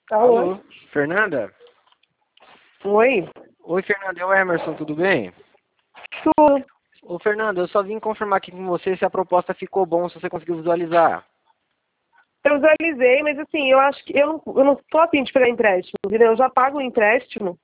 Alô? Alô, Fernanda? Oi? Oi, Fernanda, é o Emerson, tudo bem? Tudo. Ô, Fernanda, eu só vim confirmar aqui com você se a proposta ficou bom, se você conseguiu visualizar. Eu visualizei, mas assim, eu acho que eu não tô a fim de pegar empréstimo, entendeu? Eu já pago o empréstimo.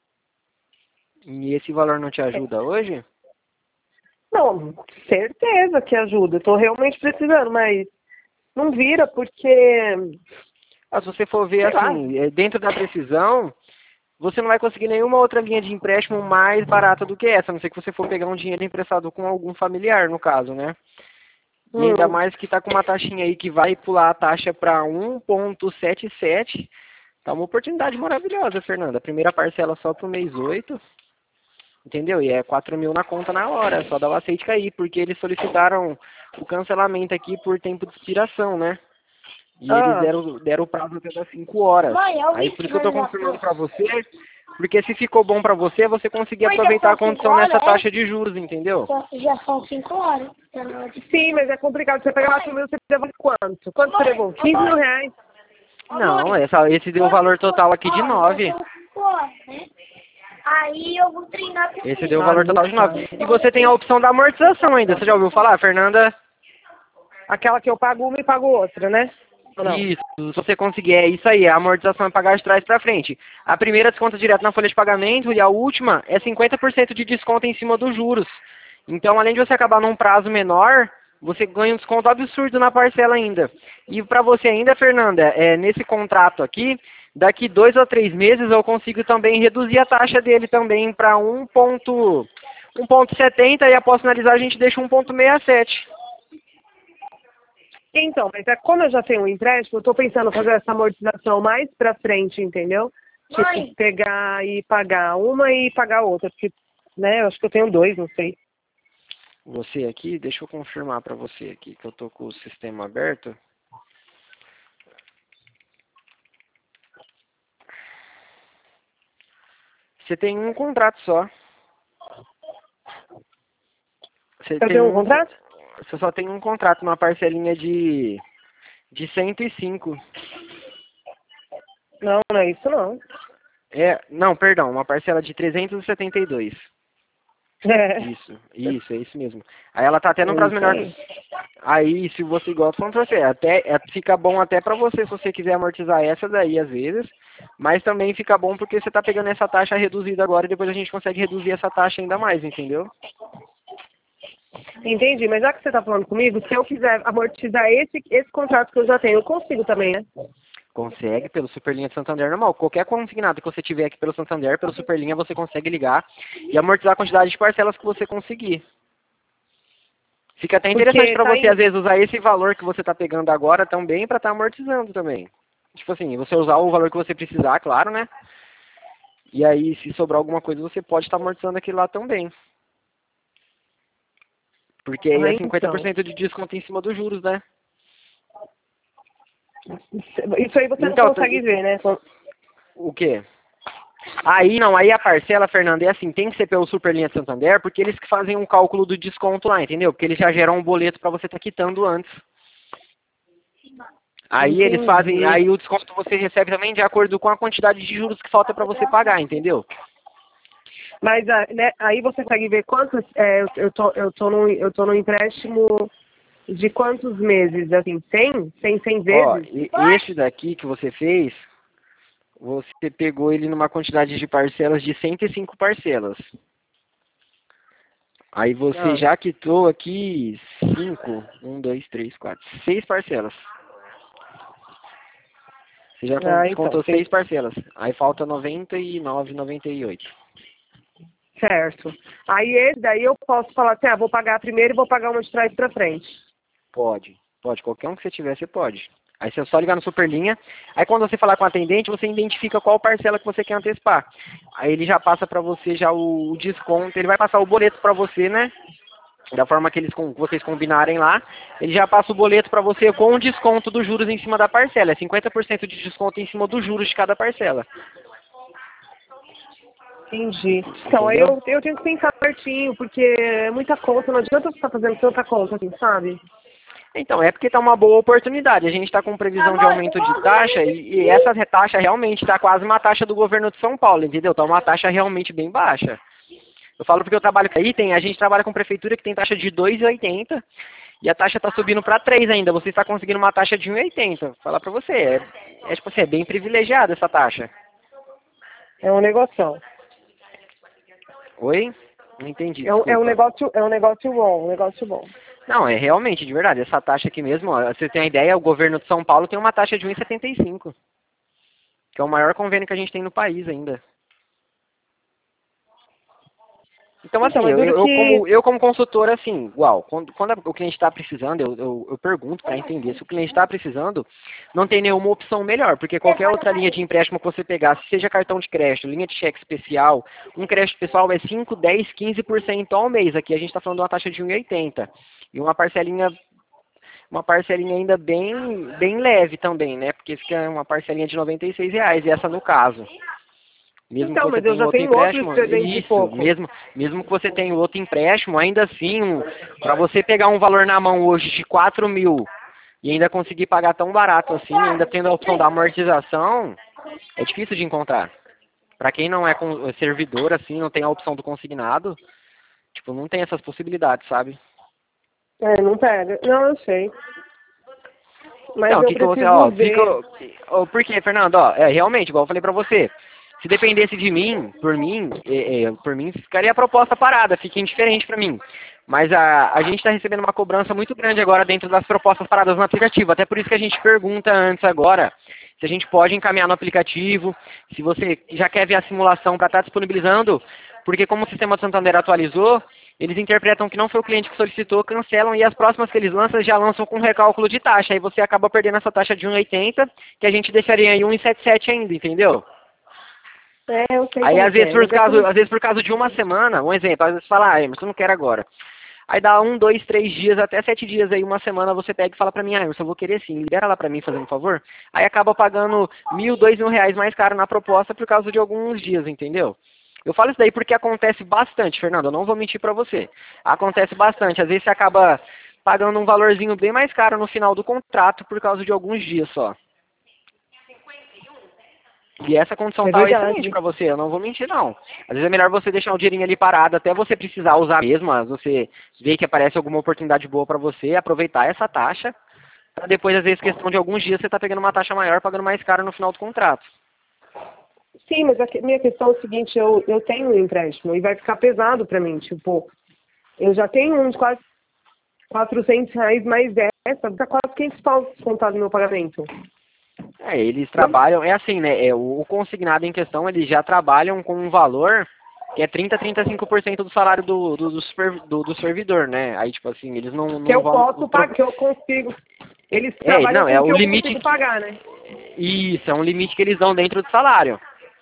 E esse valor não te ajuda hoje? Não, certeza que ajuda. Eu tô realmente precisando, mas não vira porque, Ah, se você for ver sei lá. assim, dentro da precisão, você não vai conseguir nenhuma outra linha de empréstimo mais barata do que essa, a não ser que você for pegar um dinheiro emprestado com algum familiar, no caso, né? E ainda Hum. mais que tá com uma taxinha aí que vai pular a taxa para 1,77. Tá uma oportunidade maravilhosa, Fernanda. A primeira parcela só pro mês 8. Entendeu? E é 4 mil na conta na hora, só dá o aceite cair, porque eles solicitaram o cancelamento aqui por tempo de expiração, né? E eles Ah, deram o prazo até das 5 horas. Aí por isso que eu tô confirmando pra você, porque se ficou bom pra você, você conseguir Mas já aproveitar são a 5 condição nessa horas, é? taxa de juros, entendeu? Já são 5 horas. sim, mas é complicado. Você pega 4 mil, você devolve quanto? Quanto você levou? 15 mil reais? Não, esse deu o valor total aqui de 9. Já são 5 horas, né? Aí eu vou treinar com Esse ele. deu o Ah, valor não total de 9. sabe. E você tem a opção da amortização ainda. Você já ouviu falar, Fernanda? Aquela que eu pago uma e pago outra, né? Ou não? Isso, se você conseguir, é isso aí, a amortização é pagar de trás para frente. A primeira desconta direto na folha de pagamento e a última é 50% de desconto em cima dos juros. Então, além de você acabar num prazo menor, você ganha um desconto absurdo na parcela ainda. E para você ainda, Fernanda, nesse contrato aqui, daqui 2 ou 3 meses eu consigo também reduzir a taxa dele também para 1,70 e após finalizar a gente deixa 1,67. Então, mas como eu já tenho um empréstimo, eu tô pensando em fazer essa amortização mais pra frente, entendeu? Mãe. Tipo, pegar e pagar uma e pagar outra, porque, né, eu acho que eu tenho dois, não sei. Você aqui, deixa eu confirmar para você aqui que eu tô com o sistema aberto. Você tem um contrato só. Você Eu tem tenho um um, contrato? você só tem um contrato, uma parcelinha de 105. Não, não é isso não. Não, perdão, uma parcela de 372. É, Isso, é isso mesmo. Aí ela tá até no é prazo isso menor. aí. Aí, se você gosta, falando pra você, fica bom até pra você, se você quiser amortizar essa daí, às vezes, mas também fica bom porque você tá pegando essa taxa reduzida agora e depois a gente consegue reduzir essa taxa ainda mais, entendeu? Entendi, mas já que você tá falando comigo, se eu quiser amortizar esse contrato que eu já tenho, eu consigo também, né? Consegue pelo Superlinha de Santander normal. Qualquer consignado que você tiver aqui pelo Santander, pelo Superlinha, você consegue ligar e amortizar a quantidade de parcelas que você conseguir. Fica até interessante Porque para tá você, em... às vezes, usar esse valor que você está pegando agora também para estar amortizando também. Tipo assim, você usar o valor que você precisar, claro, né? E aí, se sobrar alguma coisa, você pode estar amortizando aquilo lá também. Porque aí Ah, é então. 50% de desconto em cima dos juros, né? Isso aí você não Então, consegue ver, né? o quê? Aí não, aí a parcela, Fernanda, é assim, tem que ser pelo Superlinha de Santander, porque eles que fazem um cálculo do desconto lá, entendeu? Porque eles já geram um boleto para você estar quitando antes. Aí eles fazem, Entendi. aí o desconto você recebe também de acordo com a quantidade de juros que falta para você pagar, entendeu? Mas né, aí você consegue ver quantos. Eu tô no empréstimo de quantos meses? Assim, 100 Ó, vezes? esse daqui que você fez, você pegou ele numa quantidade de parcelas de 105 parcelas. Aí você Ah, já quitou aqui 5, 6 parcelas. Você já então, descontou 6 parcelas. Aí falta 99, 98. certo. Aí esse daí eu posso falar assim, vou pagar primeiro e vou pagar uma de trás pra frente. Pode. Pode. Qualquer um que você tiver, você pode. Aí você só ligar no Superlinha. Aí quando você falar com o atendente, você identifica qual parcela que você quer antecipar. Aí ele já passa pra você já o desconto. Ele vai passar o boleto pra você, né? Da forma que vocês combinarem lá. Ele já passa o boleto pra você com o desconto dos juros em cima da parcela. É 50% de desconto em cima dos juros de cada parcela. Entendi. Então, aí Entendeu? eu tenho que pensar certinho, porque é muita conta, não adianta você estar fazendo tanta conta assim, sabe? Então, é porque está uma boa oportunidade. A gente está com previsão de aumento de taxa e essa taxa realmente está quase uma taxa do governo de São Paulo, entendeu? Está uma taxa realmente bem baixa. Eu falo porque eu trabalho com aí, a gente trabalha com prefeitura que tem taxa de 2,80 e a taxa está subindo para 3 ainda. Você está conseguindo uma taxa de 1,80. Vou falar para você, tipo assim, é bem privilegiada essa taxa. É um negócio. Oi? Não entendi, É um desculpa. negócio bom, um negócio bom. Não, é realmente, de verdade, essa taxa aqui mesmo, ó, você tem uma ideia, o governo de São Paulo tem uma taxa de 1,75, que é o maior convênio que a gente tem no país ainda. Então, assim, Mas duro que... eu como consultor, assim, igual, quando o cliente está precisando, eu pergunto para entender se o cliente está precisando, não tem nenhuma opção melhor, porque qualquer outra linha de empréstimo que você pegar, seja cartão de crédito, linha de cheque especial, um crédito pessoal é 5, 10, 15% ao mês. Aqui a gente está falando de uma taxa de 1,80 e uma parcelinha ainda bem leve também, né? Porque fica uma parcelinha de R$ 96, e essa no caso. Mesmo que Então, você mas eu tenha já outro tenho outro empréstimo, excedente de isso, pouco. mesmo que você tenha outro empréstimo, ainda assim, para você pegar um valor na mão hoje de 4 mil e ainda conseguir pagar tão barato assim, ainda tendo a opção da amortização, é difícil de encontrar. Para quem não é servidor, assim, não tem a opção do consignado, tipo, não tem essas possibilidades, sabe? Não pega. Não, eu sei. Mas Então, o eu que que você, preciso ver. por quê, Fernando? Ó, realmente, igual eu falei pra você, se dependesse de mim, por mim ficaria a proposta parada, fica indiferente pra mim. Mas a gente está recebendo uma cobrança muito grande agora dentro das propostas paradas no aplicativo. Até por isso que a gente pergunta antes agora se a gente pode encaminhar no aplicativo, se você já quer ver a simulação para estar disponibilizando, porque como o sistema do Santander atualizou, eles interpretam que não foi o cliente que solicitou, cancelam e as próximas que eles lançam já lançam com recálculo de taxa. Aí você acaba perdendo essa taxa de 1,80, que a gente deixaria em 1,77 ainda, entendeu? Eu sei Aí como às que vezes é. Mas é que... às vezes por causa de uma semana, um exemplo, às vezes fala, Emerson, eu não quero agora. Aí dá 1, 2, 3 dias, até 7 dias aí, uma semana, você pega e fala pra mim, Emerson, eu vou querer sim, libera lá pra mim, fazendo um favor. Aí acaba pagando R$ 1.000, R$ 2.000 mais caro na proposta por causa de alguns dias, entendeu? Eu falo isso daí porque acontece bastante, Fernando, eu não vou mentir pra você. Acontece bastante, às vezes você acaba pagando um valorzinho bem mais caro no final do contrato por causa de alguns dias só. E essa condição É tal é excelente verdade. pra você, eu não vou mentir não. Às vezes é melhor você deixar o dinheirinho ali parado até você precisar usar mesmo, mas você vê que aparece alguma oportunidade boa pra você, aproveitar essa taxa, pra depois, às vezes, questão de alguns dias, você tá pegando uma taxa maior, pagando mais caro no final do contrato. Sim, mas minha questão é o seguinte, eu tenho um empréstimo e vai ficar pesado pra mim. Tipo, eu já tenho uns quase R$ 400 mais essa, tá quase 500 pau descontado no meu pagamento. Eles trabalham, é assim, né, o consignado em questão, eles já trabalham com um valor que é 35% do salário do servidor, né? Aí, tipo assim, eles Que não eu vão... posso pagar, que eu consigo. Eles trabalham Não, com é o que o eu limite... consigo pagar, né? Isso, é um limite que eles dão dentro do salário.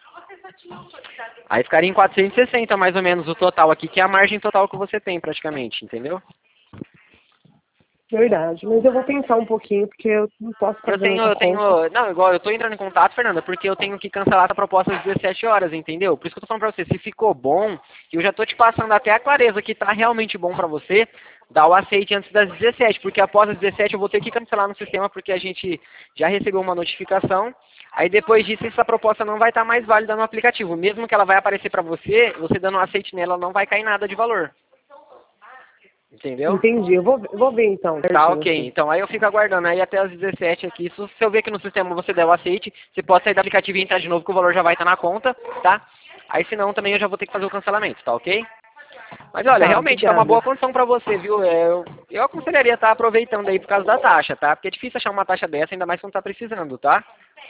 Aí ficaria em 460 mais ou menos o total aqui, que é a margem total que você tem praticamente, entendeu? Verdade. Mas eu vou pensar um pouquinho, porque eu não posso ficar fazendo essa conta. Não, igual eu tô entrando em contato, Fernanda, porque eu tenho que cancelar essa proposta às 17 horas, entendeu? Por isso que eu tô falando pra você, se ficou bom, eu já tô te passando até a clareza que tá realmente bom pra você, dá o aceite antes das 17, porque após as 17 eu vou ter que cancelar no sistema, porque a gente já recebeu uma notificação, aí depois disso essa proposta não vai estar mais válida no aplicativo, mesmo que ela vai aparecer pra você, você dando um aceite nela não vai cair nada de valor. Entendeu? Entendi. Eu vou ver então, Tá, certinho ok. aqui. Então aí eu fico aguardando aí até as 17 aqui. Se eu ver que no sistema você der o aceite, você pode sair do aplicativo e entrar de novo que o valor já vai estar na conta, tá? Aí senão também eu já vou ter que fazer o cancelamento, tá ok? Mas olha, Tá, realmente tá uma obrigada. boa condição pra você, viu? Eu aconselharia estar aproveitando aí por causa da taxa, tá? Porque é difícil achar uma taxa dessa, ainda mais quando tá precisando, tá?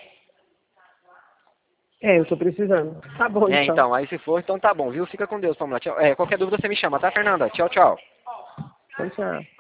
Eu tô precisando. Tá bom, então. Então, aí se for, então tá bom, viu? Fica com Deus, Pamela. Tchau. Qualquer dúvida você me chama, tá, Fernanda? Tchau, tchau. Então, tchau.